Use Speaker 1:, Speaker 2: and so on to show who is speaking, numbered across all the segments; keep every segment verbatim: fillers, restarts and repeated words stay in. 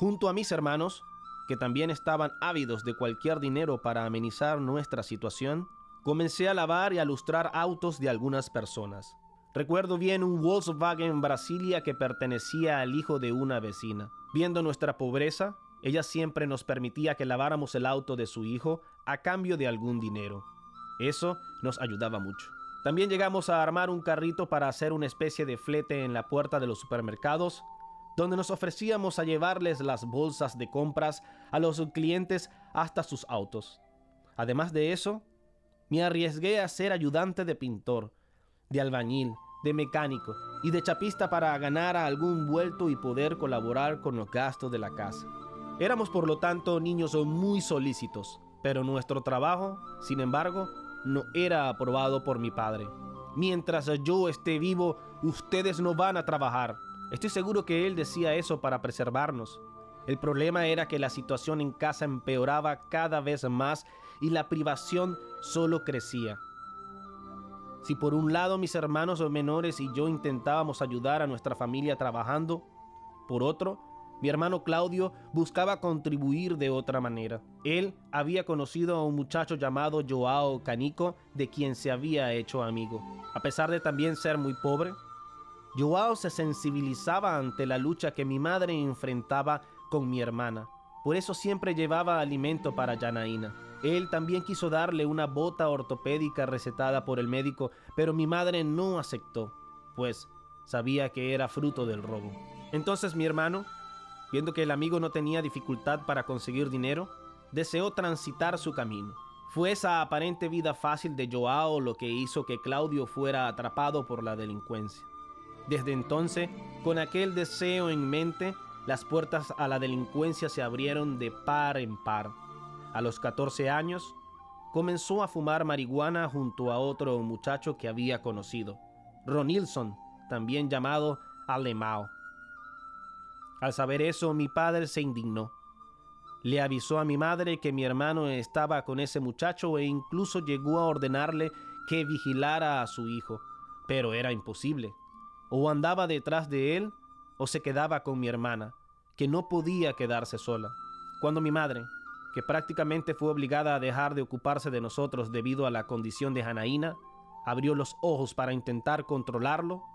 Speaker 1: Junto a mis hermanos, que también estaban ávidos de cualquier dinero para amenizar nuestra situación, comencé a lavar y a lustrar autos de algunas personas. Recuerdo bien un Volkswagen Brasilia que pertenecía al hijo de una vecina. Viendo nuestra pobreza, ella siempre nos permitía que laváramos el auto de su hijo a cambio de algún dinero. Eso nos ayudaba mucho. También llegamos a armar un carrito para hacer una especie de flete en la puerta de los supermercados, donde nos ofrecíamos a llevarles las bolsas de compras a los clientes hasta sus autos. Además de eso, me arriesgué a ser ayudante de pintor, de albañil, de mecánico y de chapista para ganar algún vuelto y poder colaborar con los gastos de la casa. Éramos por lo tanto niños muy solícitos, pero nuestro trabajo, sin embargo, no era aprobado por mi padre. Mientras yo esté vivo, ustedes no van a trabajar. Estoy seguro que él decía eso para preservarnos. El problema era que la situación en casa empeoraba cada vez más y la privación solo crecía. Si por un lado mis hermanos menores y yo intentábamos ayudar a nuestra familia trabajando, por otro, mi hermano Claudio buscaba contribuir de otra manera. Él había conocido a un muchacho llamado Joao Canico, de quien se había hecho amigo. A pesar de también ser muy pobre, Joao se sensibilizaba ante la lucha que mi madre enfrentaba con mi hermana. Por eso siempre llevaba alimento para Janaína. Él también quiso darle una bota ortopédica recetada por el médico, pero mi madre no aceptó, pues sabía que era fruto del robo. Entonces mi hermano, viendo que el amigo no tenía dificultad para conseguir dinero, deseó transitar su camino. Fue esa aparente vida fácil de Joao lo que hizo que Claudio fuera atrapado por la delincuencia. Desde entonces, con aquel deseo en mente, las puertas a la delincuencia se abrieron de par en par. A los catorce años, comenzó a fumar marihuana junto a otro muchacho que había conocido, Ronilson, también llamado Alemão. Al saber eso, mi padre se indignó. Le avisó a mi madre que mi hermano estaba con ese muchacho e incluso llegó a ordenarle que vigilara a su hijo, pero era imposible. O andaba detrás de él o se quedaba con mi hermana, que no podía quedarse sola. Cuando mi madre, que prácticamente fue obligada a dejar de ocuparse de nosotros debido a la condición de Janaína, abrió los ojos para intentar controlarlo,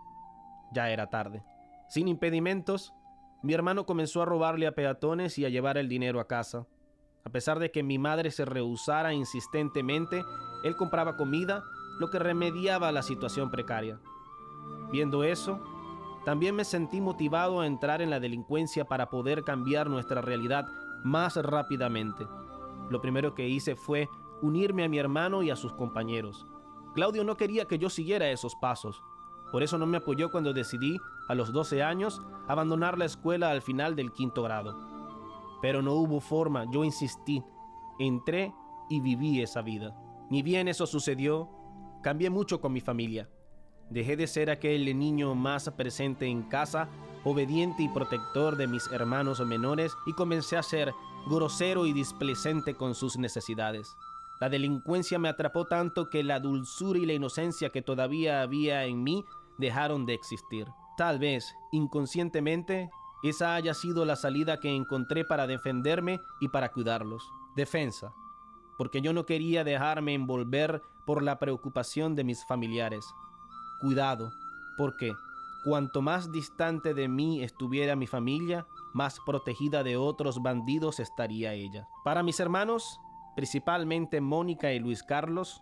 Speaker 1: ya era tarde. Sin impedimentos, mi hermano comenzó a robarle a peatones y a llevar el dinero a casa. A pesar de que mi madre se rehusara insistentemente, él compraba comida, lo que remediaba la situación precaria. Viendo eso, también me sentí motivado a entrar en la delincuencia para poder cambiar nuestra realidad más rápidamente. Lo primero que hice fue unirme a mi hermano y a sus compañeros. Claudio no quería que yo siguiera esos pasos. Por eso no me apoyó cuando decidí, a los doce años, abandonar la escuela al final del quinto grado. Pero no hubo forma, yo insistí. Entré y viví esa vida. Ni bien eso sucedió, cambié mucho con mi familia. Dejé de ser aquel niño más presente en casa, obediente y protector de mis hermanos menores, y comencé a ser grosero y displecente con sus necesidades. La delincuencia me atrapó tanto que la dulzura y la inocencia que todavía había en mí dejaron de existir. Tal vez, inconscientemente, esa haya sido la salida que encontré para defenderme y para cuidarlos. Defensa, porque yo no quería dejarme envolver por la preocupación de mis familiares. Cuidado, porque cuanto más distante de mí estuviera mi familia, más protegida de otros bandidos estaría ella. Para mis hermanos, principalmente Mónica y Luis Carlos,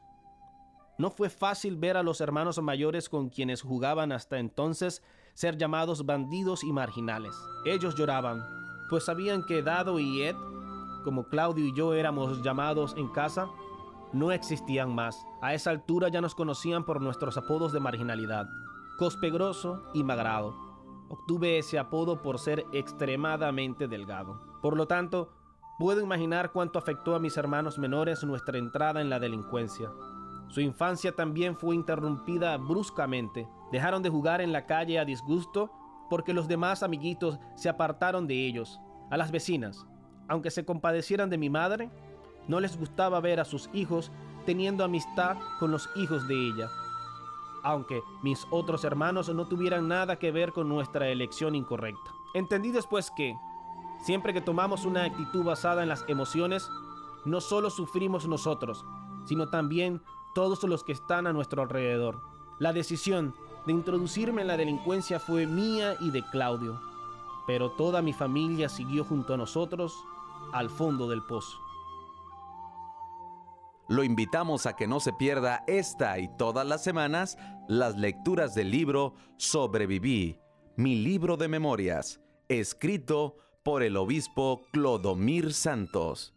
Speaker 1: no fue fácil ver a los hermanos mayores con quienes jugaban hasta entonces ser llamados bandidos y marginales. Ellos lloraban, pues sabían que Dado y Ed, como Claudio y yo éramos llamados en casa, no existían más. A esa altura ya nos conocían por nuestros apodos de marginalidad: Cospegroso y Magrado. Obtuve ese apodo por ser extremadamente delgado. Por lo tanto, puedo imaginar cuánto afectó a mis hermanos menores nuestra entrada en la delincuencia. Su infancia también fue interrumpida bruscamente. Dejaron de jugar en la calle a disgusto porque los demás amiguitos se apartaron de ellos. A las vecinas, aunque se compadecieran de mi madre, no les gustaba ver a sus hijos teniendo amistad con los hijos de ella, aunque mis otros hermanos no tuvieran nada que ver con nuestra elección incorrecta. Entendí después que, Siempre que tomamos una actitud basada en las emociones, no solo sufrimos nosotros, sino también todos los que están a nuestro alrededor. La decisión de introducirme en la delincuencia fue mía y de Claudio, pero toda mi familia siguió junto a nosotros al fondo del pozo.
Speaker 2: Lo invitamos a que no se pierda esta y todas las semanas las lecturas del libro Sobreviví, mi libro de memorias, escrito por el obispo Clodomir Santos.